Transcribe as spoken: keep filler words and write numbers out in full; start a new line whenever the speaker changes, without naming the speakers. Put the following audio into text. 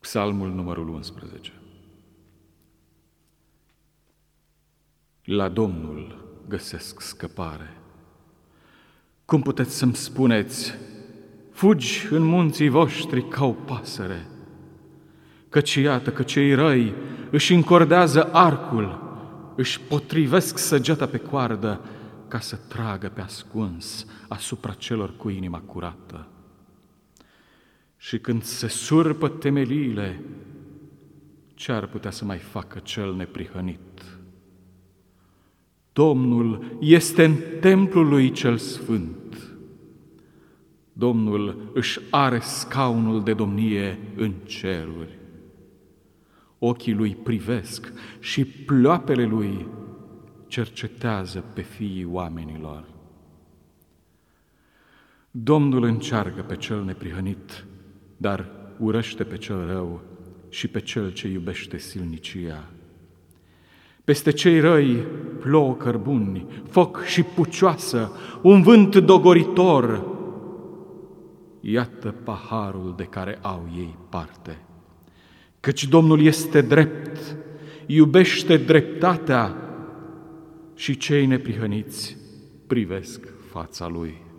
Psalmul numărul unsprezece. La Domnul găsesc scăpare. Cum puteți să-mi spuneți, fugi în munții voștri ca o pasăre? Căci iată că cei răi își încordează arcul, își potrivesc săgeata pe coardă ca să tragă pe ascuns asupra celor cu inima curată. Și când se surpă temeliile, ce ar putea să mai facă cel neprihănit? Domnul este în templul lui cel sfânt. Domnul își are scaunul de domnie în ceruri. Ochii lui privesc și ploapele lui cercetează pe fiii oamenilor. Domnul încearcă pe cel neprihănit, dar urăște pe cel rău și pe cel ce iubește silnicia. Peste cei răi plouă cărbuni, foc și pucioasă, un vânt dogoritor. Iată paharul de care au ei parte. Căci Domnul este drept, iubește dreptatea și cei neprihăniți privesc fața Lui.